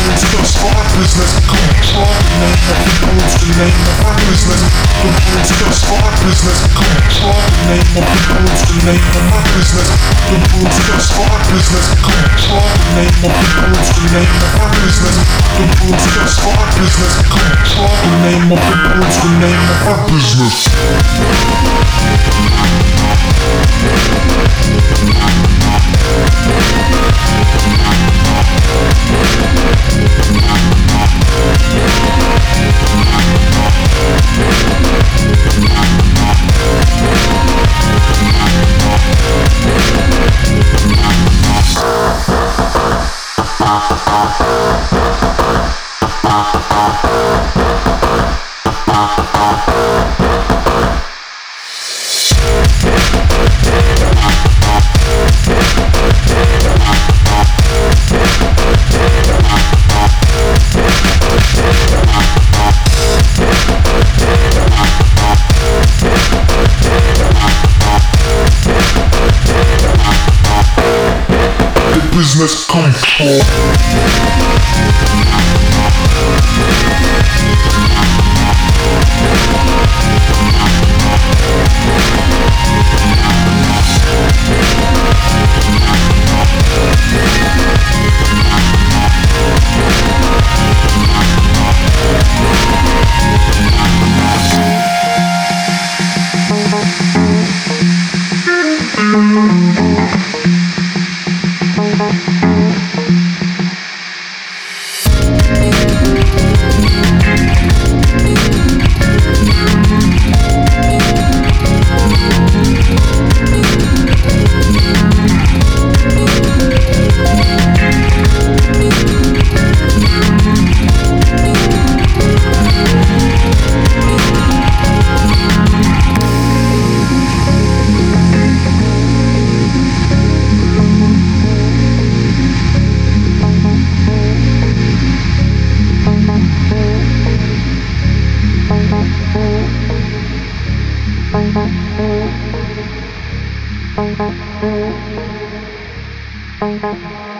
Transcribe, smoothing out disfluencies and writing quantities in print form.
Just our business. Control the name of the rules, the name of our business. The rules just our business. Control the name of the rules, the name of our business. The rules just our business. Control the name of the rules, the name of our business. The rules just our business. Control the name of the rules, the name of our business. Business control. Thank you.